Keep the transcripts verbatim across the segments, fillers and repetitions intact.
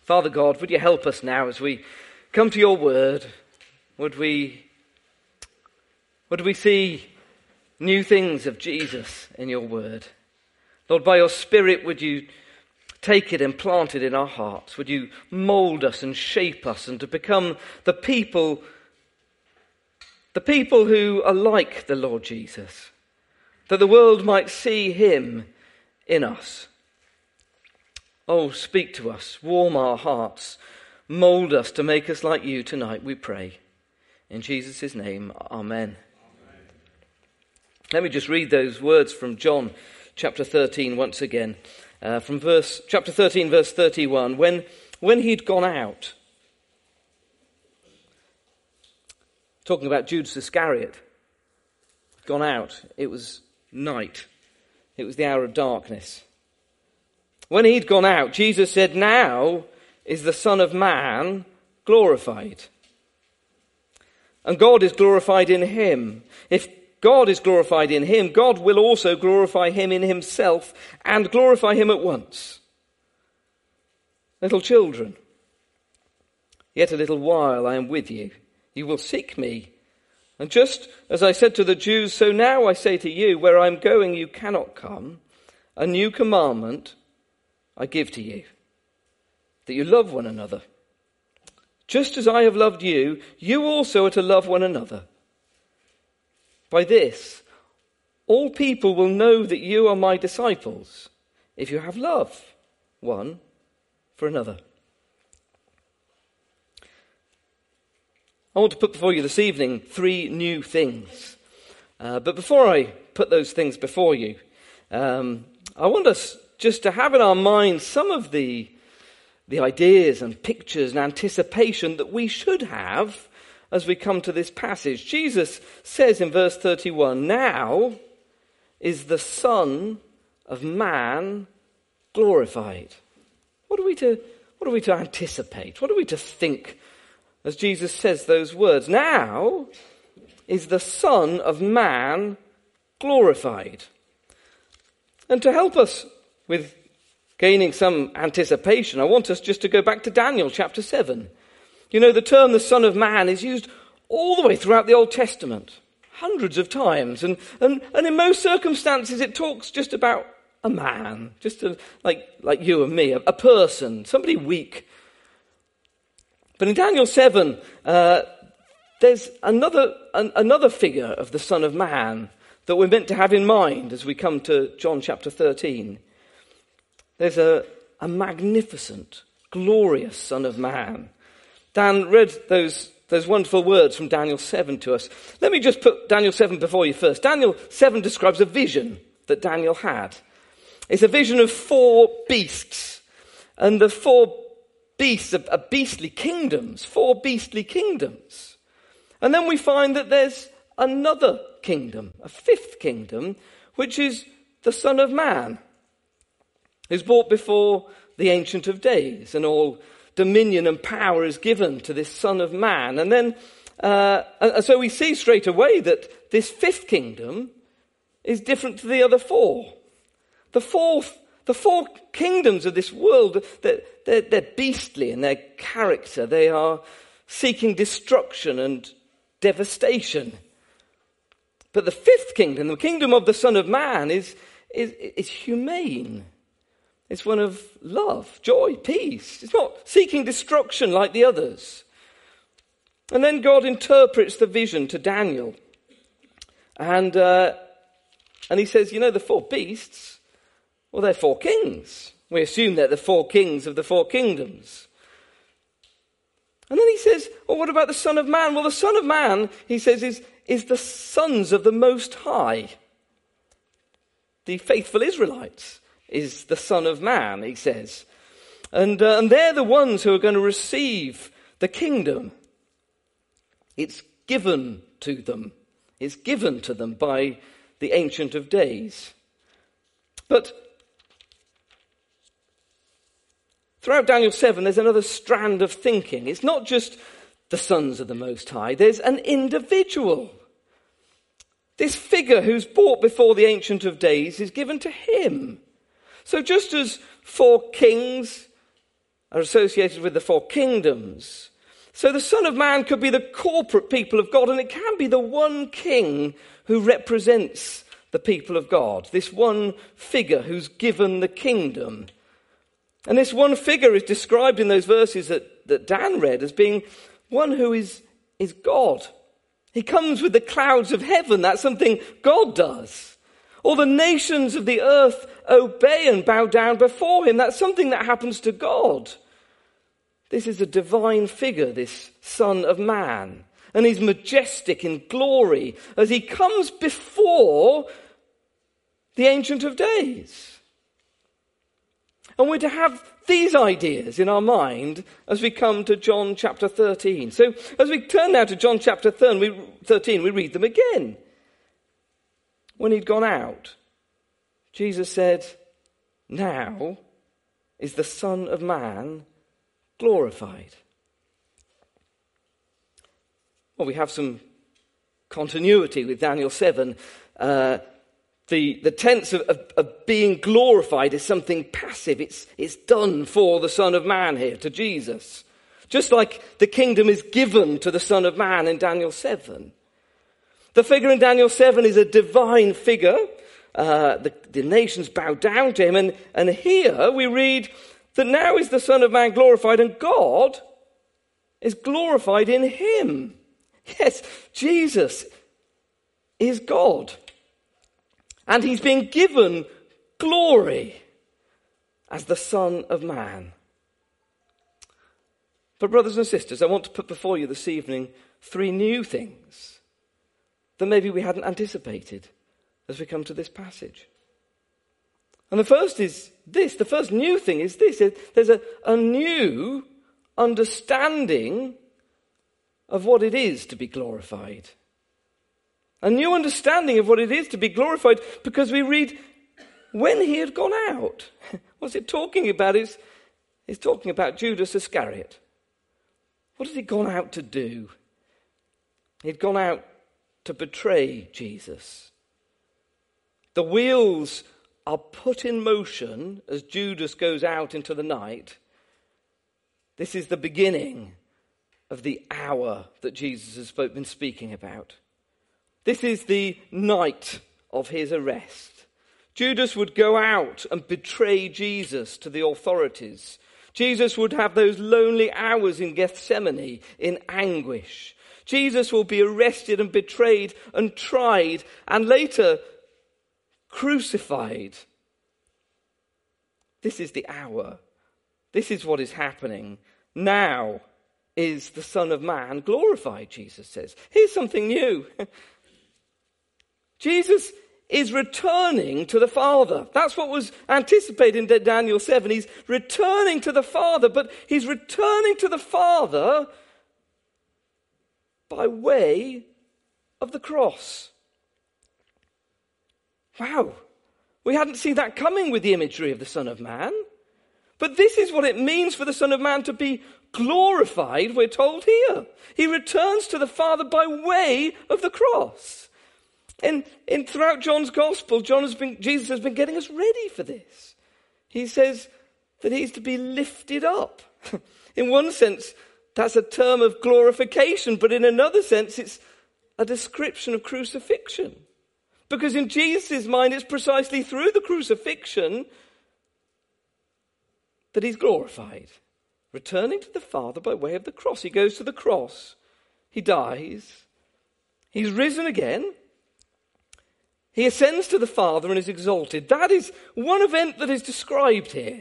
Father God, would you help us now as we come to your word? Would we, would we see new things of Jesus in your word? Lord, by your Spirit, would you take it and plant it in our hearts? Would you mould us and shape us and to become the people, the people who are like the Lord Jesus, that the world might see him in us. Oh, speak to us, warm our hearts, mould us to make us like you tonight, we pray. In Jesus' name, amen. Amen. Let me just read those words from John chapter thirteen once again. Uh, from verse chapter thirteen, verse thirty-one. When, when he'd gone out, talking about Judas Iscariot, gone out, it was night. It was the hour of darkness. When he'd gone out, Jesus said, "Now is the Son of Man glorified. And God is glorified in him. If God is glorified in him, God will also glorify him in himself and glorify him at once. Little children, yet a little while I am with you. You will seek me. And just as I said to the Jews, so now I say to you, where I am going you cannot come. A new commandment I give to you, that you love one another. Just as I have loved you, you also are to love one another. By this, all people will know that you are my disciples, if you have love one for another." I want to put before you this evening three new things. Uh, but before I put those things before you, um, I want us just to have in our minds some of the, the ideas and pictures and anticipation that we should have as we come to this passage. Jesus says in verse thirty-one, "Now is the Son of Man glorified." What are we to, what are we to anticipate? What are we to think as Jesus says those words? Now is the Son of Man glorified. And to help us with gaining some anticipation, I want us just to go back to Daniel chapter seven. You know, the term the Son of Man is used all the way throughout the Old Testament, hundreds of times. And, and, and in most circumstances it talks just about a man, just a, like, like you and me, a, a person, somebody weak. But in Daniel seven, uh, there's another, an, another figure of the Son of Man that we're meant to have in mind as we come to John chapter thirteen. There's a, a magnificent, glorious Son of Man. Dan read those, those wonderful words from Daniel seven to us. Let me just put Daniel seven before you first. Daniel seven describes a vision that Daniel had. It's a vision of four beasts. And the four beasts are, are beastly kingdoms. Four beastly kingdoms. And then we find that there's another kingdom, a fifth kingdom, which is the Son of Man, who's brought before the Ancient of Days, and all dominion and power is given to this Son of Man. And then, uh, and so we see straight away that this fifth kingdom is different to the other four. The fourth, the four kingdoms of this world, they're, they're, they're beastly in their character. They are seeking destruction and devastation. But the fifth kingdom, the kingdom of the Son of Man, is, is, is humane. It's one of love, joy, peace. It's not seeking destruction like the others. And then God interprets the vision to Daniel. And, uh, and he says, you know, the four beasts, well, they're four kings. We assume they're the four kings of the four kingdoms. And then he says, well, what about the Son of Man? Well, the Son of Man, he says, is, is the sons of the Most High. The faithful Israelites is the Son of Man, he says. And, uh, and they're the ones who are going to receive the kingdom. It's given to them. It's given to them by the Ancient of Days. But throughout Daniel seven, there's another strand of thinking. It's not just the sons of the Most High. There's an individual. This figure who's brought before the Ancient of Days is given to him. So just as four kings are associated with the four kingdoms. So the Son of Man could be the corporate people of God, and it can be the one king who represents the people of God, this one figure who's given the kingdom. And this one figure is described in those verses that, that Dan read as being one who is, is God. He comes with the clouds of heaven. That's something God does. All the nations of the earth obey and bow down before him. That's something that happens to God. This is a divine figure, this Son of Man. And he's majestic in glory as he comes before the Ancient of Days. And we're to have these ideas in our mind as we come to John chapter thirteen. So as we turn now to John chapter thirteen, we read them again. When he'd gone out, Jesus said, "Now is the Son of Man glorified." Well, we have some continuity with Daniel seven. Uh, the, the tense of, of, of being glorified is something passive. It's, it's done for the Son of Man here, to Jesus. Just like the kingdom is given to the Son of Man in Daniel seven. The figure in Daniel seven is a divine figure. Uh, the, the nations bow down to him. And, and here we read that now is the Son of Man glorified, and God is glorified in him. Yes, Jesus is God. And he's been given glory as the Son of Man. But brothers and sisters, I want to put before you this evening three new things that maybe we hadn't anticipated as we come to this passage. And the first is this. The first new thing is this. There's a, a new understanding of what it is to be glorified. A new understanding of what it is to be glorified, because we read, when he had gone out. What's it talking about? It's, it's talking about Judas Iscariot. What has he gone out to do? He'd gone out to betray Jesus. The wheels are put in motion as Judas goes out into the night. This is the beginning of the hour that Jesus has been speaking about. This is the night of his arrest. Judas would go out and betray Jesus to the authorities. Jesus would have those lonely hours in Gethsemane in anguish. Jesus will be arrested and betrayed and tried and later crucified. This is the hour. This is what is happening. Now is the Son of Man glorified, Jesus says. Here's something new. Jesus is returning to the Father. That's what was anticipated in Daniel seven. He's returning to the Father, but he's returning to the Father by way of the cross. Wow. We hadn't seen that coming with the imagery of the Son of Man. But this is what it means for the Son of Man to be glorified, we're told here. He returns to the Father by way of the cross. And, and throughout John's Gospel, John has been, Jesus has been getting us ready for this. He says that he's to be lifted up. In one sense, that's a term of glorification, but in another sense, it's a description of crucifixion. Because in Jesus' mind, it's precisely through the crucifixion that he's glorified. Returning to the Father by way of the cross. He goes to the cross. He dies. He's risen again. He ascends to the Father and is exalted. That is one event that is described here.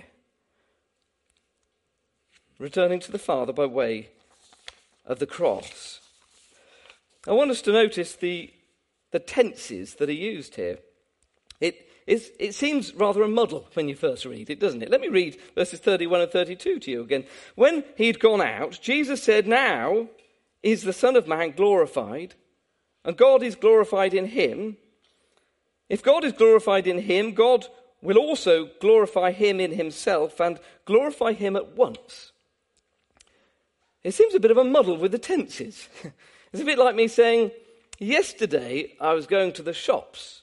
Returning to the Father by way of the cross. I want us to notice the, the tenses that are used here. It, is, it seems rather a muddle when you first read it, doesn't it? Let me read verses thirty-one and thirty-two to you again. When he'd gone out, Jesus said, "Now is the Son of Man glorified, and God is glorified in him. If God is glorified in him, God will also glorify him in himself and glorify him at once." It seems a bit of a muddle with the tenses. It's a bit like me saying, yesterday I was going to the shops.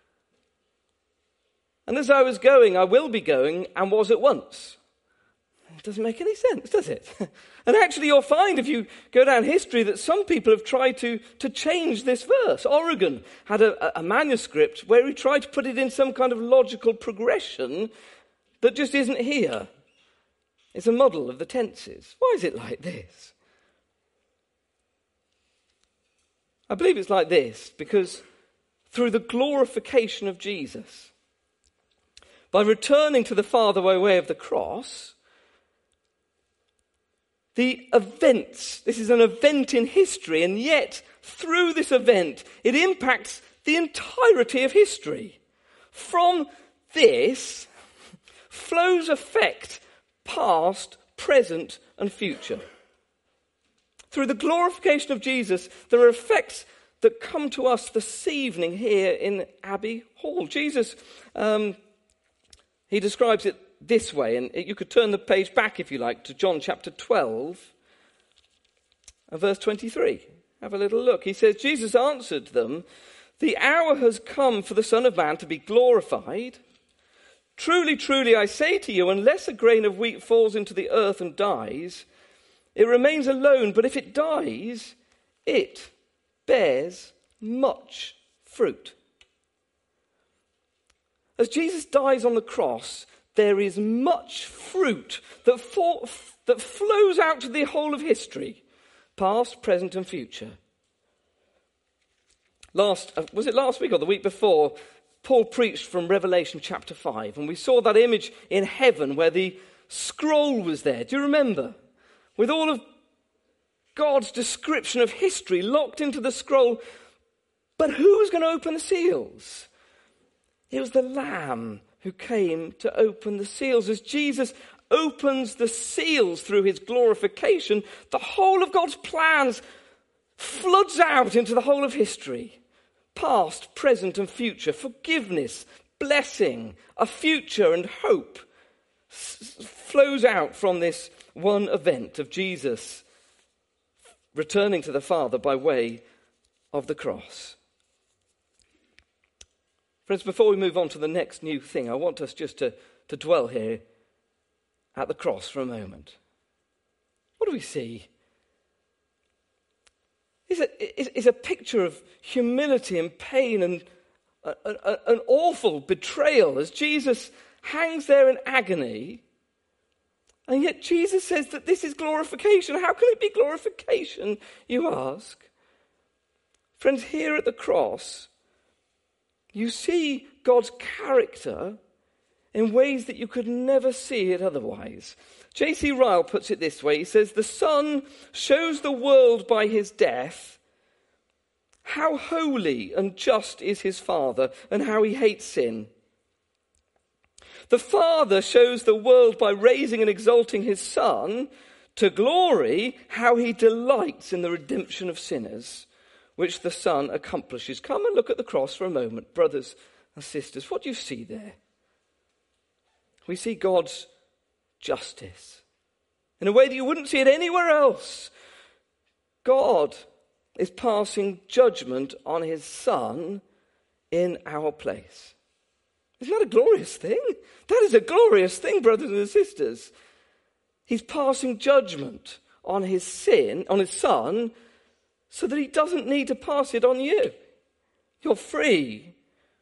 And as I was going, I will be going and was at once. It doesn't make any sense, does it? And actually you'll find if you go down history that some people have tried to, to change this verse. Origen had a, a manuscript where he tried to put it in some kind of logical progression that just isn't here. It's a model of the tenses. Why is it like this? I believe it's like this because through the glorification of Jesus, by returning to the Father by way of the cross, the events, this is an event in history, and yet through this event, it impacts the entirety of history. From this flows effect past, present, and future. Through the glorification of Jesus, there are effects that come to us this evening here in Abbey Hall. Jesus, um, he describes it this way, and you could turn the page back if you like to John chapter twelve and verse twenty-three. Have a little look. He says, Jesus answered them, "The hour has come for the Son of Man to be glorified. Truly, truly, I say to you, unless a grain of wheat falls into the earth and dies, it remains alone, but if it dies, it bears much fruit." As Jesus dies on the cross, there is much fruit that, for, that flows out to the whole of history, past, present, and future. Last, was it last week or the week before, Paul preached from Revelation chapter five, and we saw that image in heaven where the scroll was there. Do you remember? With all of God's description of history locked into the scroll. But who was going to open the seals? It was the Lamb who came to open the seals. As Jesus opens the seals through his glorification, the whole of God's plans floods out into the whole of history. Past, present, and future. Forgiveness, blessing, a future and hope s- flows out from this one event of Jesus returning to the Father by way of the cross. Friends, before we move on to the next new thing, I want us just to, to dwell here at the cross for a moment. What do we see? It's a, it's a picture of humility and pain and a, a, an awful betrayal as Jesus hangs there in agony. And yet Jesus says that this is glorification. How can it be glorification, you ask? Friends, here at the cross, you see God's character in ways that you could never see it otherwise. J C Ryle puts it this way. He says, "The Son shows the world by his death how holy and just is his Father and how he hates sin. The Father shows the world by raising and exalting his Son to glory how he delights in the redemption of sinners, which the Son accomplishes." Come and look at the cross for a moment, brothers and sisters. What do you see there? We see God's justice in a way that you wouldn't see it anywhere else. God is passing judgment on his Son in our place. Isn't that a glorious thing? That is a glorious thing, brothers and sisters. He's passing judgment on his sin, on his Son, so that he doesn't need to pass it on you. You're free.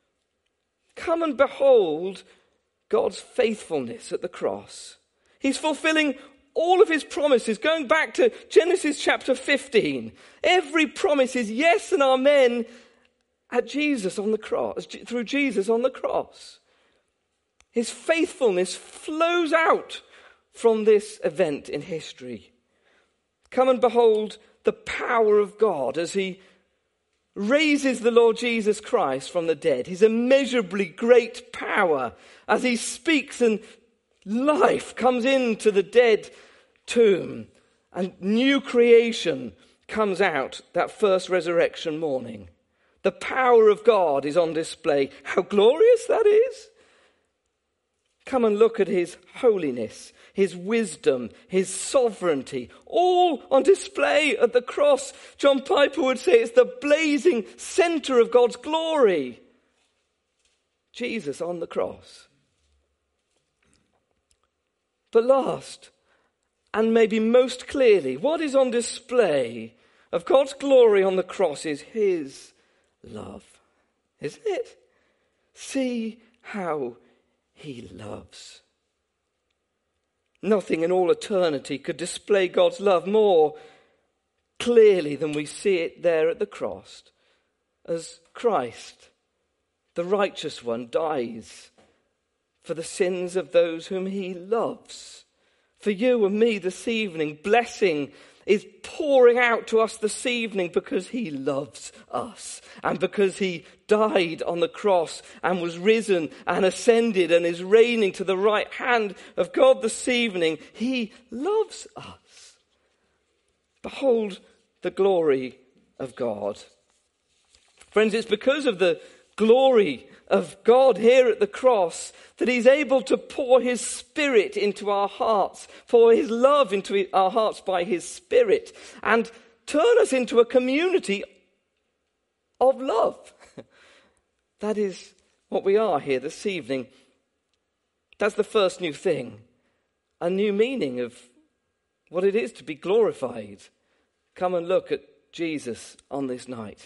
Come and behold God's faithfulness at the cross. He's fulfilling all of his promises, going back to Genesis chapter fifteen. Every promise is yes and amen at Jesus on the cross, through Jesus on the cross. His faithfulness flows out from this event in history. Come and behold the power of God as he raises the Lord Jesus Christ from the dead. His immeasurably great power as he speaks and life comes into the dead tomb and new creation comes out that first resurrection morning. The power of God is on display. How glorious that is! Come and look at his holiness, his wisdom, his sovereignty, all on display at the cross. John Piper would say it's the blazing center of God's glory. Jesus on the cross. But last, and maybe most clearly, what is on display of God's glory on the cross is his love, isn't it? See how he loves. Nothing in all eternity could display God's love more clearly than we see it there at the cross, as Christ, the righteous one, dies for the sins of those whom he loves. For you and me this evening, blessing is pouring out to us this evening because he loves us and because he died on the cross and was risen and ascended and is reigning to the right hand of God this evening. He loves us. Behold the glory of God. Friends, it's because of the glory of God here at the cross that he's able to pour his Spirit into our hearts, pour his love into our hearts by his Spirit, and turn us into a community of love. That is what we are here this evening. That's the first new thing, a new meaning of what it is to be glorified. Come and look at Jesus on this night.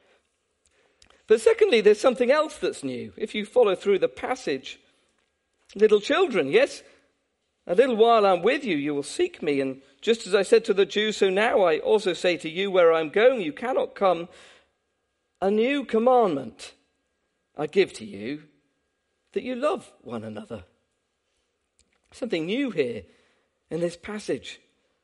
But secondly, there's something else that's new. If you follow through the passage, little children, yes, a little while I'm with you, you will seek me. And just as I said to the Jews, so now I also say to you, where I'm going, you cannot come. A new commandment I give to you, that you love one another. Something new here in this passage.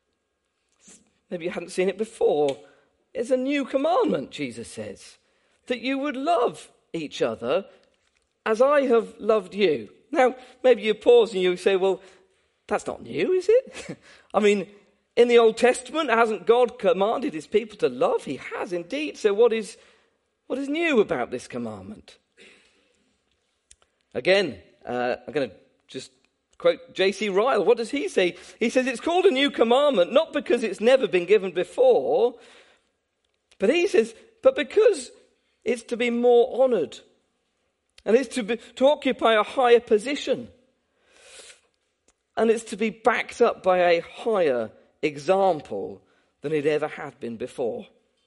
Maybe you hadn't seen it before. It's a new commandment, Jesus says, that you would love each other as I have loved you. Now, maybe you pause and you say, well, that's not new, is it? I mean, in the Old Testament, hasn't God commanded his people to love? He has indeed. So what is, what is new about this commandment? Again, uh, I'm going to just quote J C Ryle. What does he say? He says it's called a new commandment, not because it's never been given before, but he says, but because it's to be more honoured. And it's to, be, to occupy a higher position. And it's to be backed up by a higher example than it ever had been before.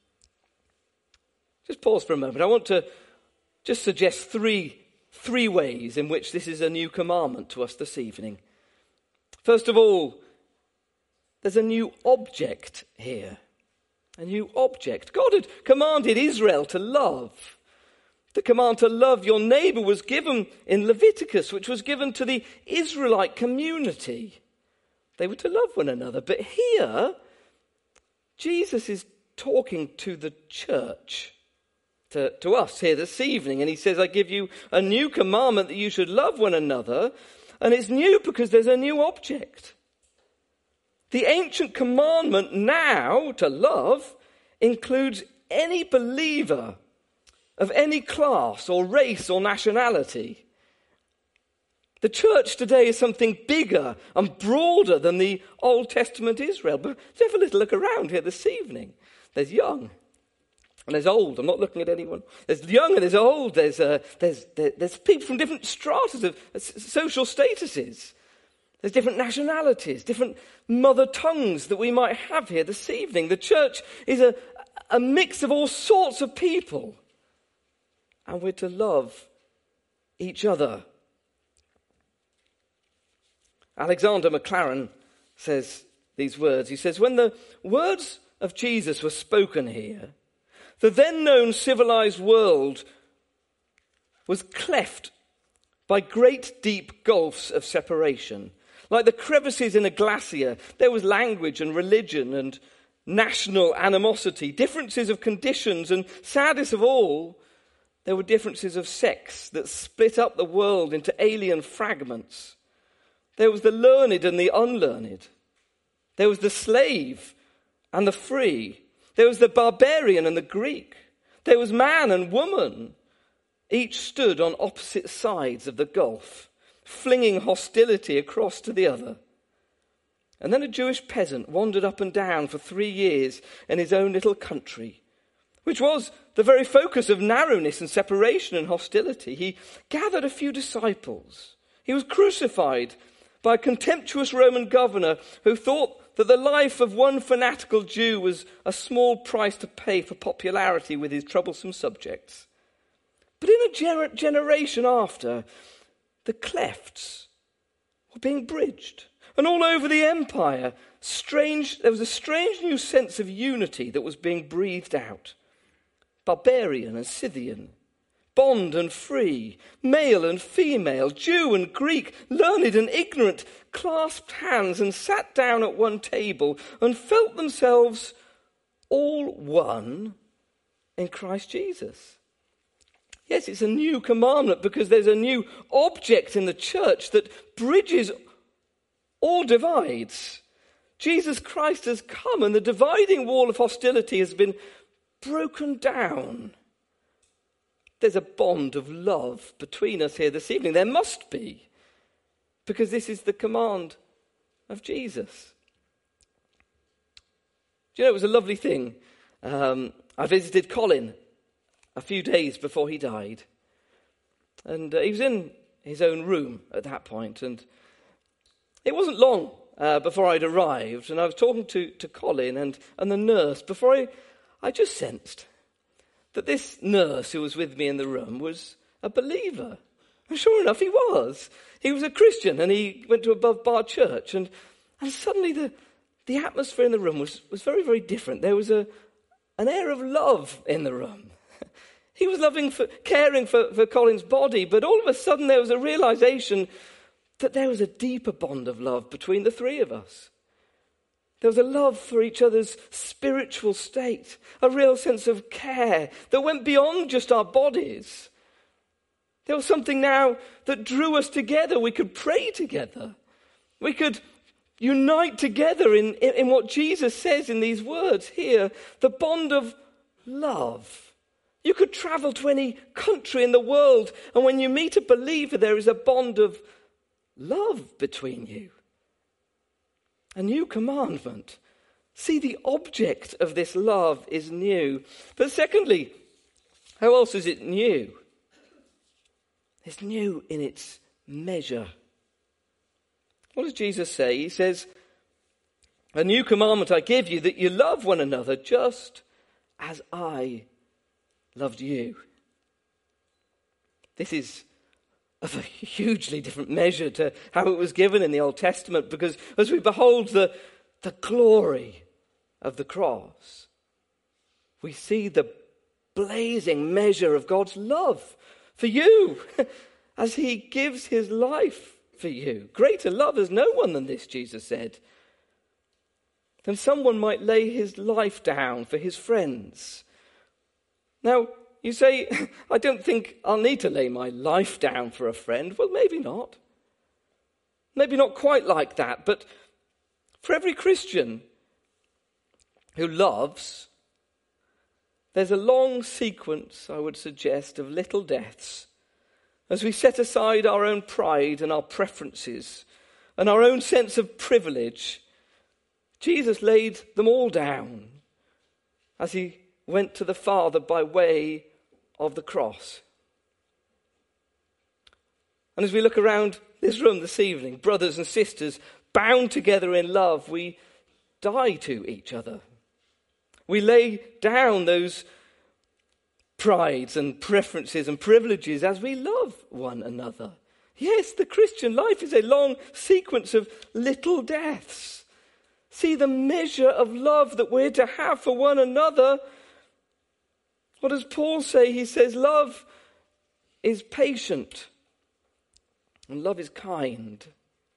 Just pause for a moment. I want to just suggest three, three ways in which this is a new commandment to us this evening. First of all, there's a new object here. A new object. God had commanded Israel to love. The command to love your neighbour was given in Leviticus, which was given to the Israelite community. They were to love one another. But here, Jesus is talking to the church, to, to us here this evening. And he says, I give you a new commandment that you should love one another. And it's new because there's a new object. The ancient commandment now to love includes any believer of any class or race or nationality. The church today is something bigger and broader than the Old Testament Israel. But let's have a little look around here this evening. There's young and there's old. I'm not looking at anyone. There's young and there's old. There's, uh, there's, there, there's people from different stratas of uh, social statuses. There's different nationalities, different mother tongues that we might have here this evening. The church is a, a mix of all sorts of people. And we're to love each other. Alexander Maclaren says these words. He says, when the words of Jesus were spoken here, the then known civilized world was cleft by great deep gulfs of separation. Like the crevices in a glacier, there was language and religion and national animosity, differences of conditions, and saddest of all, there were differences of sex that split up the world into alien fragments. There was the learned and the unlearned. There was the slave and the free. There was the barbarian and the Greek. There was man and woman. Each stood on opposite sides of the gulf, flinging hostility across to the other. And then a Jewish peasant wandered up and down for three years in his own little country, which was the very focus of narrowness and separation and hostility. He gathered a few disciples. He was crucified by a contemptuous Roman governor who thought that the life of one fanatical Jew was a small price to pay for popularity with his troublesome subjects. But in a ger- generation after, the clefts were being bridged. And all over the empire, strange, there was a strange new sense of unity that was being breathed out. Barbarian and Scythian, bond and free, male and female, Jew and Greek, learned and ignorant, clasped hands and sat down at one table and felt themselves all one in Christ Jesus. Yes, it's a new commandment because there's a new object in the church that bridges all divides. Jesus Christ has come and the dividing wall of hostility has been broken down. There's a bond of love between us here this evening. There must be, because this is the command of Jesus. Do you know, it was a lovely thing. Um, I visited Colin a few days before he died. And uh, he was in his own room at that point. And it wasn't long uh, before I'd arrived. And I was talking to, to Colin and, and the nurse. Before I, I just sensed that this nurse who was with me in the room was a believer. And sure enough, he was. He was a Christian and he went to Above Bar Church. And, and suddenly the, the atmosphere in the room was, was very, very different. There was a, an air of love in the room. He was loving, for, caring for, for Colin's body, but all of a sudden there was a realization that there was a deeper bond of love between the three of us. There was a love for each other's spiritual state, a real sense of care that went beyond just our bodies. There was something now that drew us together. We could pray together. We could unite together in, in, in what Jesus says in these words here, the bond of love. You could travel to any country in the world, and when you meet a believer, there is a bond of love between you. A new commandment. See, the object of this love is new. But secondly, how else is it new? It's new in its measure. What does Jesus say? He says, a new commandment I give you, that you love one another just as I loved you. This is of a hugely different measure to how it was given in the Old Testament, because as we behold the, the glory of the cross, we see the blazing measure of God's love for you as he gives his life for you. Greater love has no one than this, Jesus said. Then someone might lay his life down for his friends. Now, you say, I don't think I'll need to lay my life down for a friend. Well, maybe not. Maybe not quite like that. But for every Christian who loves, there's a long sequence, I would suggest, of little deaths as we set aside our own pride and our preferences and our own sense of privilege. Jesus laid them all down as he went to the Father by way of the cross. And as we look around this room this evening, brothers and sisters, bound together in love, we die to each other. We lay down those prides and preferences and privileges as we love one another. Yes, the Christian life is a long sequence of little deaths. See the measure of love that we're to have for one another. What does Paul say? He says love is patient and love is kind.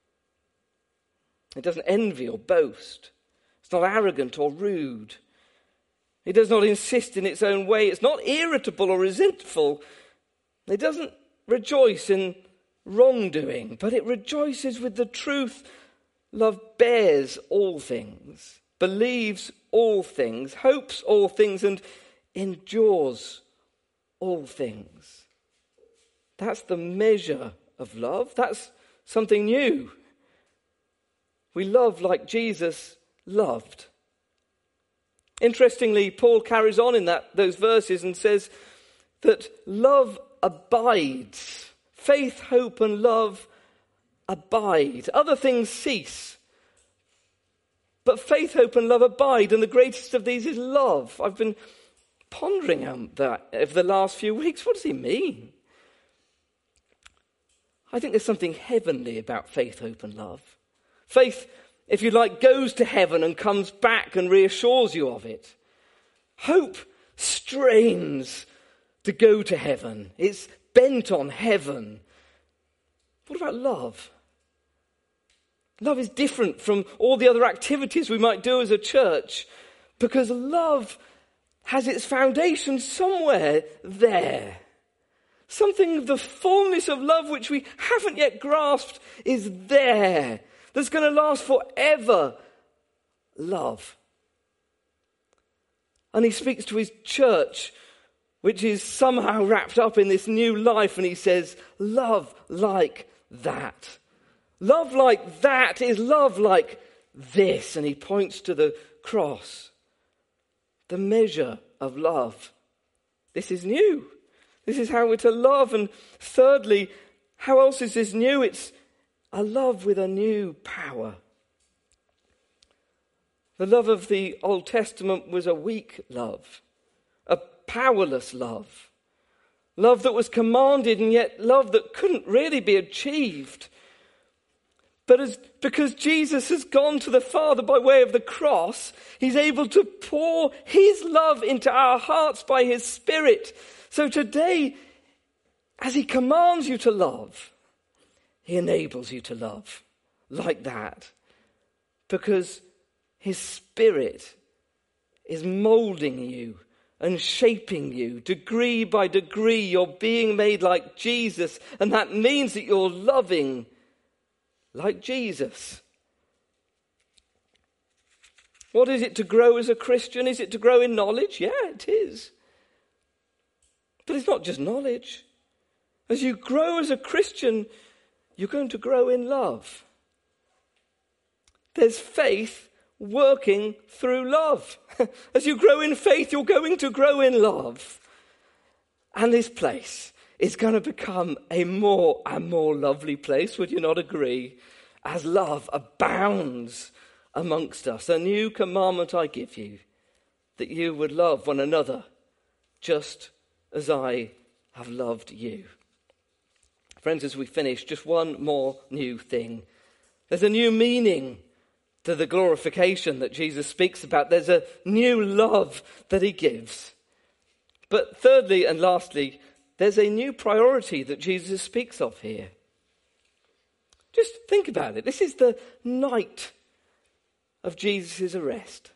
It doesn't envy or boast. It's not arrogant or rude. It does not insist in its own way. It's not irritable or resentful. It doesn't rejoice in wrongdoing, but it rejoices with the truth. Love bears all things, believes all things, hopes all things, and endures all things. That's the measure of love. That's something new. We love like Jesus loved. Interestingly, Paul carries on in that those verses and says that love abides. Faith, hope, and love abide. Other things cease, But faith, hope and love abide, and the greatest of these is love. I've been pondering on that over the last few weeks. What does he mean? I think there's something heavenly about faith, hope and love. Faith, if you like, goes to heaven and comes back and reassures you of it. Hope strains to go to heaven. It's bent on heaven. What about love? Love is different from all the other activities we might do as a church, because love has its foundation somewhere there. Something of the fullness of love which we haven't yet grasped is there. That's going to last forever. Love. And he speaks to his church, which is somehow wrapped up in this new life, and he says, love like that. Love like that is love like this. And he points to the cross. The measure of love. This is new. This is how we're to love. And thirdly, how else is this new? It's a love with a new power. The love of the Old Testament was a weak love. A powerless love. Love that was commanded, and yet love that couldn't really be achieved. But as, because Jesus has gone to the Father by way of the cross, he's able to pour his love into our hearts by his Spirit. So today, as he commands you to love, he enables you to love like that. Because his Spirit is molding you and shaping you. Degree by degree, you're being made like Jesus. And that means that you're loving like Jesus. What is it to grow as a Christian? Is it to grow in knowledge? Yeah, it is. But it's not just knowledge. As you grow as a Christian, you're going to grow in love. There's faith working through love. As you grow in faith, you're going to grow in love. And this place is going to become a more and more lovely place, would you not agree? As love abounds amongst us. A new commandment I give you, that you would love one another just as I have loved you. Friends, as we finish, just one more new thing. There's a new meaning to the glorification that Jesus speaks about. There's a new love that he gives. But thirdly and lastly, there's a new priority that Jesus speaks of here. Just think about it. This is the night of Jesus' arrest.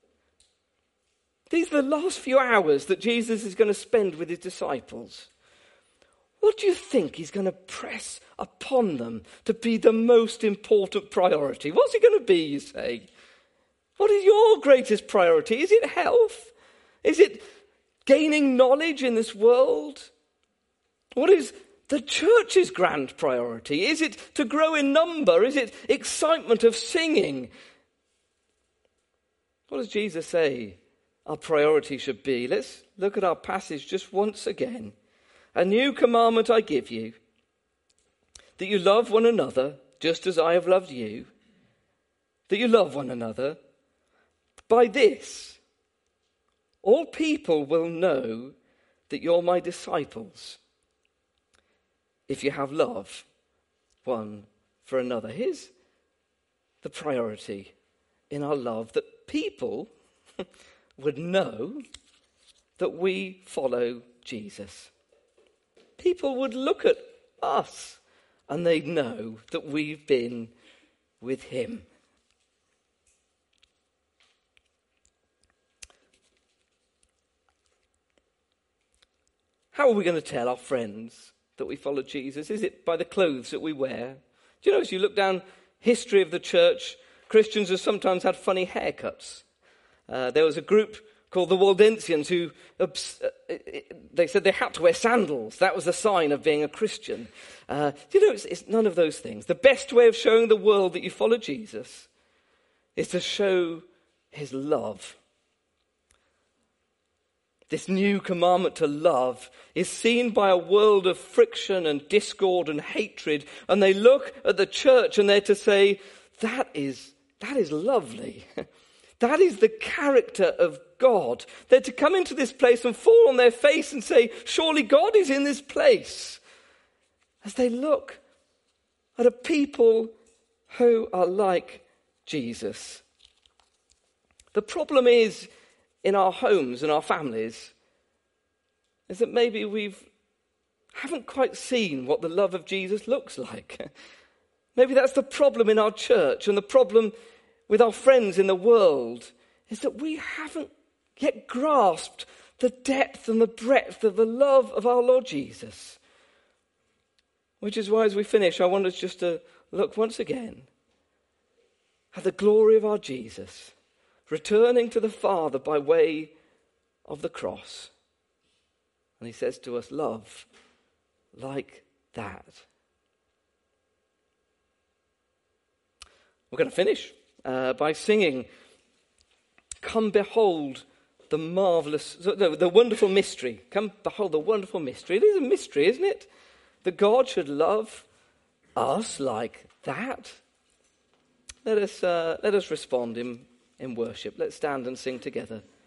These are the last few hours that Jesus is going to spend with his disciples. What do you think he's going to press upon them to be the most important priority? What's it going to be, you say? What is your greatest priority? Is it health? Is it gaining knowledge in this world? What is the church's grand priority? Is it to grow in number? Is it excitement of singing? What does Jesus say our priority should be? Let's look at our passage just once again. A new commandment I give you, that you love one another just as I have loved you, that you love one another. By this, all people will know that you're my disciples, if you have love one for another. Here's the priority in our love, that people would know that we follow Jesus. People would look at us and they'd know that we've been with him. How are we going to tell our friends that we follow Jesus? Is it by the clothes that we wear? Do you know, as you look down history of the church, Christians have sometimes had funny haircuts. Uh, there was a group called the Waldensians who, uh, they said they had to wear sandals. That was a sign of being a Christian. Uh, do you know, it's, it's none of those things. The best way of showing the world that you follow Jesus is to show his love. This new commandment to love is seen by a world of friction and discord and hatred. And they look at the church and they're to say, that is that is lovely. That is the character of God. They're to come into this place and fall on their face and say, surely God is in this place. As they look at a people who are like Jesus. The problem is, in our homes and our families, is that maybe we've haven't quite seen what the love of Jesus looks like. Maybe that's the problem in our church, and the problem with our friends in the world is that we haven't yet grasped the depth and the breadth of the love of our Lord Jesus. Which is why, as we finish, I want us just to look once again at the glory of our Jesus, returning to the Father by way of the cross. And he says to us, love like that. We're going to finish uh, by singing, "Come behold the marvelous, no, the wonderful mystery. Come behold the wonderful mystery." It is a mystery, isn't it? That God should love us like that. Let us uh, let us respond in, in worship. Let's stand and sing together.